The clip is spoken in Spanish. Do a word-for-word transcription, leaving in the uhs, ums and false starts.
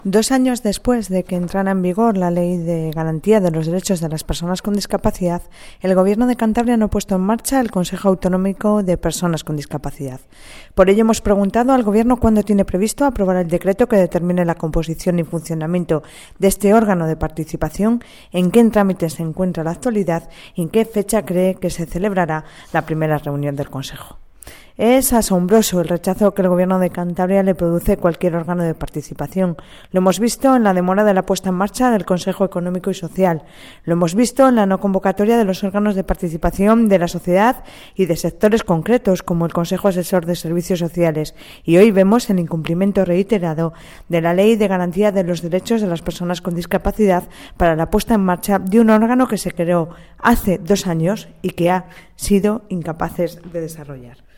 Dos años después de que entrara en vigor la Ley de Garantía de los Derechos de las Personas con Discapacidad, el Gobierno de Cantabria no ha puesto en marcha el Consejo Autonómico de Personas con Discapacidad. Por ello hemos preguntado al Gobierno cuándo tiene previsto aprobar el decreto que determine la composición y funcionamiento de este órgano de participación, en qué trámites se encuentra la actualidad y en qué fecha cree que se celebrará la primera reunión del Consejo. Es asombroso el rechazo que el Gobierno de Cantabria le produce a cualquier órgano de participación. Lo hemos visto en la demora de la puesta en marcha del Consejo Económico y Social. Lo hemos visto en la no convocatoria de los órganos de participación de la sociedad y de sectores concretos, como el Consejo Asesor de Servicios Sociales. Y hoy vemos el incumplimiento reiterado de la Ley de Garantía de los Derechos de las Personas con Discapacidad para la puesta en marcha de un órgano que se creó hace dos años y que ha sido incapaces de desarrollar.